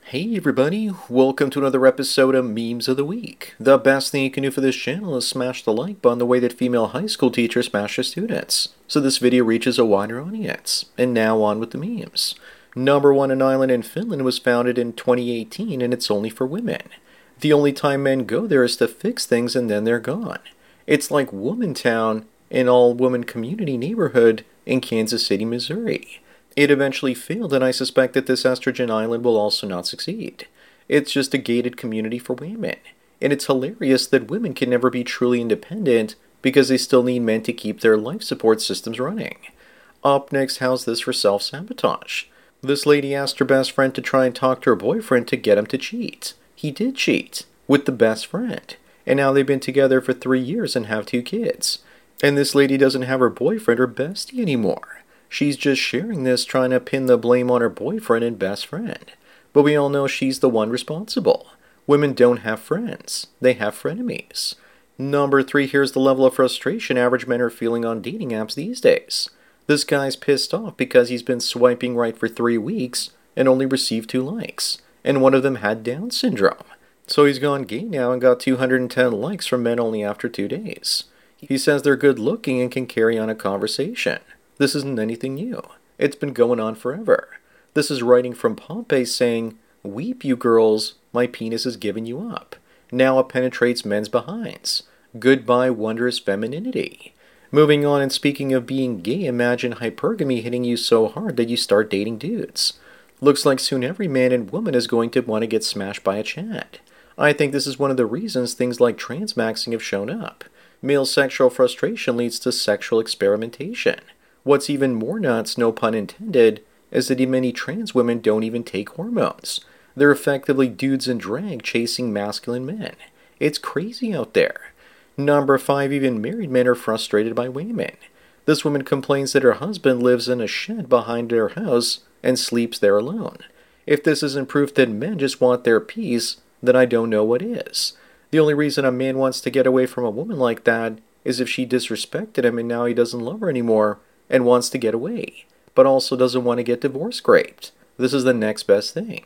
Hey everybody, welcome to another episode of Memes of the Week. The best thing you can do for this channel is smash the like button the way that female high school teachers smash their students, so this video reaches a wider audience. And now on with the memes. Number one, an island in Finland was founded in 2018 and it's only for women. The only time men go there is to fix things and then they're gone. It's like Womantown, an all-woman community neighborhood in Kansas City, Missouri. It eventually failed, and I suspect that this estrogen island will also not succeed. It's just a gated community for women. And it's hilarious that women can never be truly independent because they still need men to keep their life support systems running. Up next, how's this for self-sabotage? This lady asked her best friend to try and talk to her boyfriend to get him to cheat. He did cheat, with the best friend. And now they've been together for 3 years and have 2 kids. And this lady doesn't have her boyfriend or bestie anymore. She's just sharing this, trying to pin the blame on her boyfriend and best friend. But we all know she's the one responsible. Women don't have friends. They have frenemies. Number 3, here's the level of frustration average men are feeling on dating apps these days. This guy's pissed off because he's been swiping right for 3 weeks and only received 2 likes. And one of them had Down syndrome. So he's gone gay now and got 210 likes from men only after 2 days. He says they're good looking and can carry on a conversation. This isn't anything new. It's been going on forever. This is writing from Pompeii saying, "Weep, you girls, my penis has given you up. Now it penetrates men's behinds. Goodbye, wondrous femininity." Moving on, and speaking of being gay, imagine hypergamy hitting you so hard that you start dating dudes. Looks like soon every man and woman is going to want to get smashed by a Chad. I think this is one of the reasons things like transmaxing have shown up. Male sexual frustration leads to sexual experimentation. What's even more nuts, no pun intended, is that many trans women don't even take hormones. They're effectively dudes in drag chasing masculine men. It's crazy out there. Number 5, even married men are frustrated by women. This woman complains that her husband lives in a shed behind their house and sleeps there alone. If this isn't proof that men just want their peace, then I don't know what is. The only reason a man wants to get away from a woman like that is if she disrespected him and now he doesn't love her anymore and wants to get away, but also doesn't want to get divorce scraped. This is the next best thing.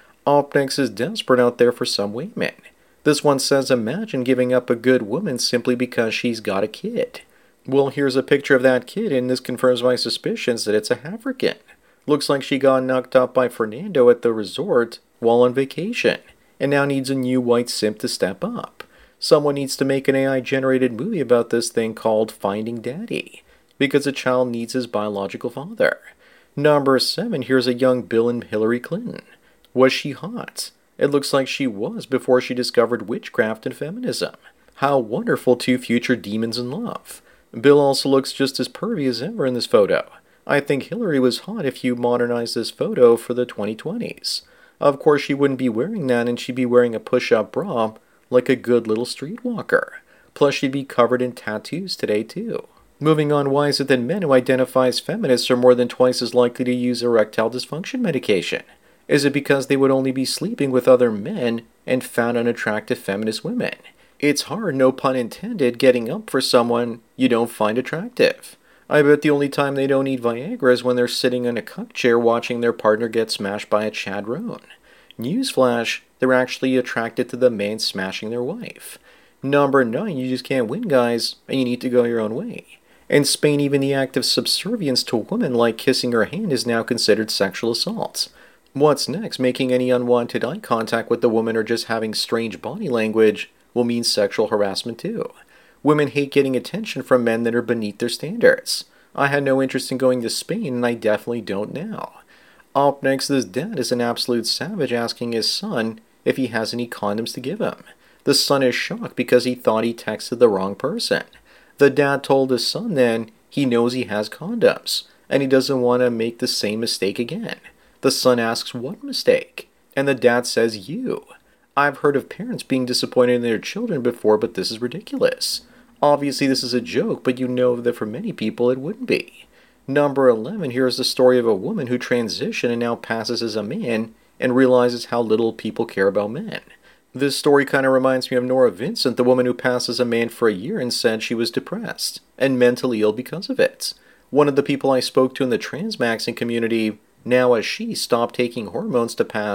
Up next is desperate out there for some women. This one says, imagine giving up a good woman simply because she's got a kid. Well, here's a picture of that kid, and this confirms my suspicions that it's a African. Looks like she got knocked up by Fernando at the resort while on vacation, and now needs a new white simp to step up. Someone needs to make an AI-generated movie about this thing called Finding Daddy, because a child needs his biological father. Number 7, here's a young Bill and Hillary Clinton. Was she hot? It looks like she was before she discovered witchcraft and feminism. How wonderful, 2 future demons in love. Bill also looks just as pervy as ever in this photo. I think Hillary was hot if you modernize this photo for the 2020s. Of course she wouldn't be wearing that, and she'd be wearing a push-up bra like a good little streetwalker. Plus she'd be covered in tattoos today too. Moving on, why is it that men who identify as feminists are more than twice as likely to use erectile dysfunction medication? Is it because they would only be sleeping with other men and found unattractive feminist women? It's hard, no pun intended, getting up for someone you don't find attractive. I bet the only time they don't need Viagra is when they're sitting in a cuck chair watching their partner get smashed by a Chad Roan. Newsflash, they're actually attracted to the man smashing their wife. Number 9, you just can't win, guys, and you need to go your own way. In Spain, even the act of subservience to a woman like kissing her hand is now considered sexual assault. What's next? Making any unwanted eye contact with the woman or just having strange body language will mean sexual harassment too. Women hate getting attention from men that are beneath their standards. I had no interest in going to Spain, and I definitely don't now. Up next, this dad is an absolute savage asking his son if he has any condoms to give him. The son is shocked because he thought he texted the wrong person. The dad told his son then he knows he has condoms, and he doesn't want to make the same mistake again. The son asks, what mistake? And the dad says, you. I've heard of parents being disappointed in their children before, but this is ridiculous. Obviously this is a joke, but you know that for many people it wouldn't be. Number 11, here is the story of a woman who transitioned and now passes as a man and realizes how little people care about men. This story kind of reminds me of Nora Vincent, the woman who passed as a man for a year and said she was depressed and mentally ill because of it. One of the people I spoke to in the transmaxing community, now as she stopped taking hormones to pass,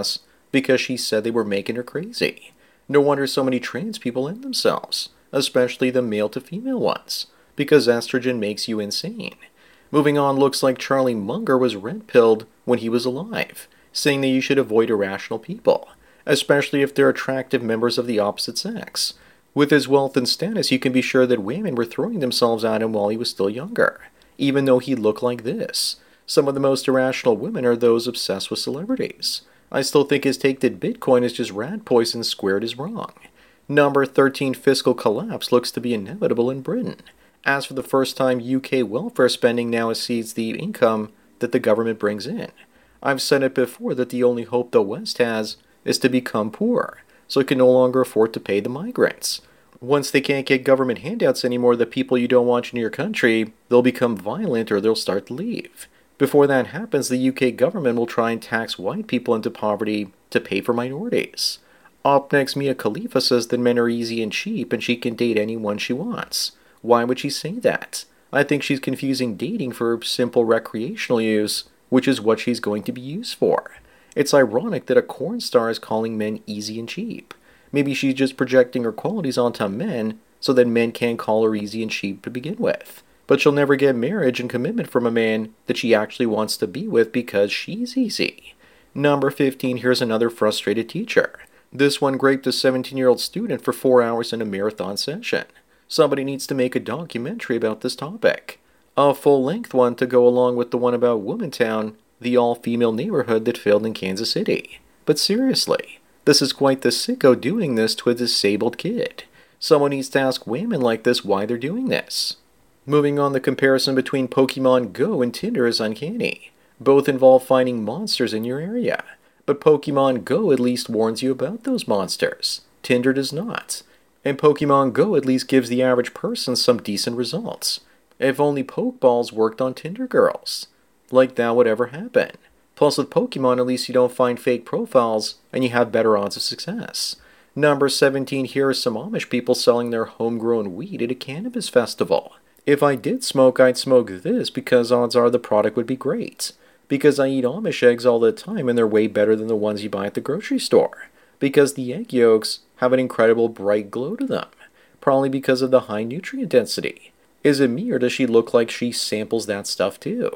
because she said they were making her crazy. No wonder so many trans people end themselves, especially the male to female ones, because estrogen makes you insane. Moving on, looks like Charlie Munger was red-pilled when he was alive, saying that you should avoid irrational people, especially if they're attractive members of the opposite sex. With his wealth and status, you can be sure that women were throwing themselves at him while he was still younger, even though he looked like this. Some of the most irrational women are those obsessed with celebrities. I still think his take that Bitcoin is just rat poison squared is wrong. Number 13, fiscal collapse looks to be inevitable in Britain, as for the first time UK welfare spending now exceeds the income that the government brings in. I've said it before that the only hope the West has is to become poor, so it can no longer afford to pay the migrants. Once they can't get government handouts anymore, the people you don't want in your country, they'll become violent or they'll start to leave. Before that happens, the UK government will try and tax white people into poverty to pay for minorities. Up next, Mia Khalifa says that men are easy and cheap and she can date anyone she wants. Why would she say that? I think she's confusing dating for simple recreational use, which is what she's going to be used for. It's ironic that a corn star is calling men easy and cheap. Maybe she's just projecting her qualities onto men so that men can't call her easy and cheap to begin with. But she'll never get marriage and commitment from a man that she actually wants to be with because she's easy. Number 15, here's another frustrated teacher. This one raped a 17-year-old student for 4 hours in a marathon session. Somebody needs to make a documentary about this topic. A full-length one to go along with the one about Womantown, the all-female neighborhood that failed in Kansas City. But seriously, this is quite the sicko doing this to a disabled kid. Someone needs to ask women like this why they're doing this. Moving on, the comparison between Pokemon Go and Tinder is uncanny. Both involve finding monsters in your area. But Pokemon Go at least warns you about those monsters. Tinder does not. And Pokemon Go at least gives the average person some decent results. If only Pokeballs worked on Tinder girls. Like that would ever happen. Plus with Pokemon, at least you don't find fake profiles and you have better odds of success. Number 17, here are some Amish people selling their homegrown weed at a cannabis festival. If I did smoke, I'd smoke this because odds are the product would be great. Because I eat Amish eggs all the time and they're way better than the ones you buy at the grocery store. Because the egg yolks have an incredible bright glow to them. Probably because of the high nutrient density. Is it me or does she look like she samples that stuff too?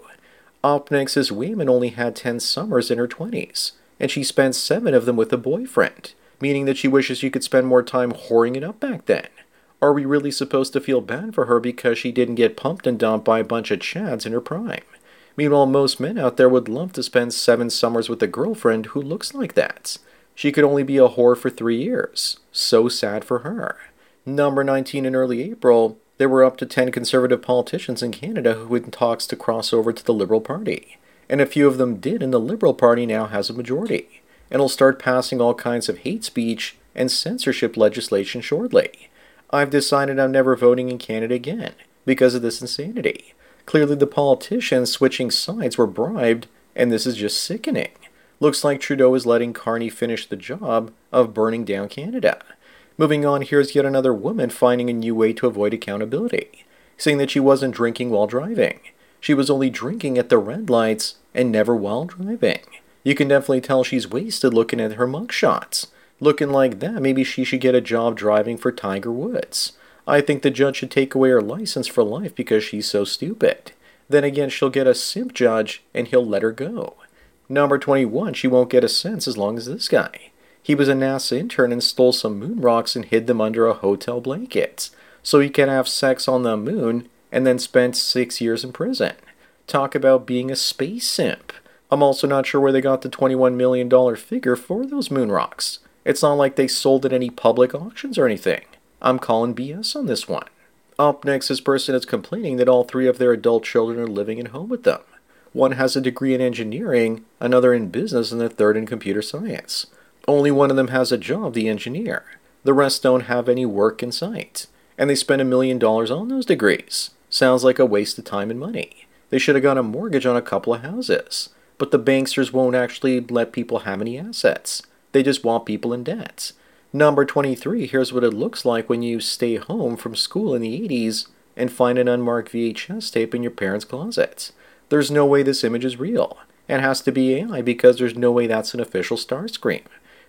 Up next is women only had 10 summers in her 20s. And she spent 7 of them with a boyfriend. Meaning that she wishes she could spend more time whoring it up back then. Are we really supposed to feel bad for her because she didn't get pumped and dumped by a bunch of chads in her prime? Meanwhile, most men out there would love to spend 7 summers with a girlfriend who looks like that. She could only be a whore for 3 years. So sad for her. Number 19, in early April, there were up to 10 conservative politicians in Canada who had talks to cross over to the Liberal Party. And a few of them did, and the Liberal Party now has a majority. And will start passing all kinds of hate speech and censorship legislation shortly. I've decided I'm never voting in Canada again because of this insanity. Clearly the politicians switching sides were bribed, and this is just sickening. Looks like Trudeau is letting Carney finish the job of burning down Canada. Moving on, here's yet another woman finding a new way to avoid accountability, saying that she wasn't drinking while driving. She was only drinking at the red lights and never while driving. You can definitely tell she's wasted looking at her mugshots. Looking like that, maybe she should get a job driving for Tiger Woods. I think the judge should take away her license for life because she's so stupid. Then again, she'll get a simp judge and he'll let her go. Number 21, she won't get a sense as long as this guy. He was a NASA intern and stole some moon rocks and hid them under a hotel blanket. So he can have sex on the moon and then spent 6 years in prison. Talk about being a space simp. I'm also not sure where they got the $21 million figure for those moon rocks. It's not like they sold at any public auctions or anything. I'm calling BS on this one. Up next, this person is complaining that all 3 of their adult children are living at home with them. One has a degree in engineering, another in business, and the third in computer science. Only one of them has a job, the engineer. The rest don't have any work in sight. And they spend $1 million on those degrees. Sounds like a waste of time and money. They should have got a mortgage on a couple of houses. But the banksters won't actually let people have any assets. They just want people in debt. Number 23, here's what it looks like when you stay home from school in the 80s and find an unmarked VHS tape in your parents' closet. There's no way this image is real. It has to be AI because there's no way that's an official Starscream.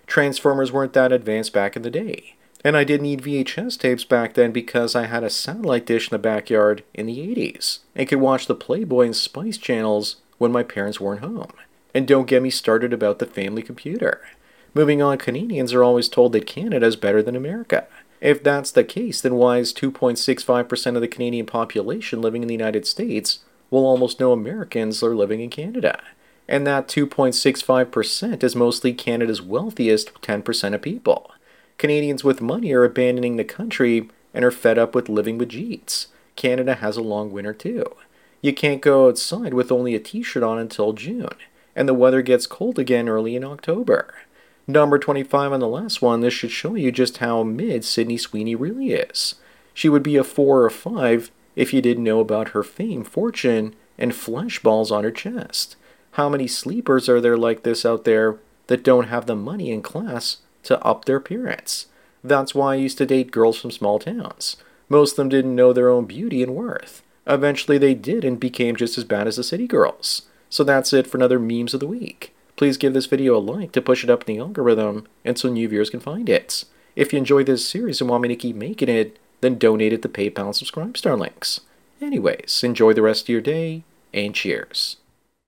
Transformers weren't that advanced back in the day. And I didn't need VHS tapes back then because I had a satellite dish in the backyard in the 80s and could watch the Playboy and Spice channels when my parents weren't home. And don't get me started about the family computer. Moving on, Canadians are always told that Canada is better than America. If that's the case, then why is 2.65% of the Canadian population living in the United States while almost no Americans are living in Canada? And that 2.65% is mostly Canada's wealthiest 10% of people. Canadians with money are abandoning the country and are fed up with living with Jeets. Canada has a long winter too. You can't go outside with only a t-shirt on until June, and the weather gets cold again early in October. Number 25 on the last one, this should show you just how mid Sydney Sweeney really is. She would be a 4 or 5 if you didn't know about her fame, fortune, and flesh balls on her chest. How many sleepers are there like this out there that don't have the money and class to up their appearance? That's why I used to date girls from small towns. Most of them didn't know their own beauty and worth. Eventually they did and became just as bad as the city girls. So that's it for another Memes of the Week. Please give this video a like to push it up in the algorithm and so new viewers can find it. If you enjoy this series and want me to keep making it, then donate it to PayPal and Subscribestar links. Anyways, enjoy the rest of your day, and cheers.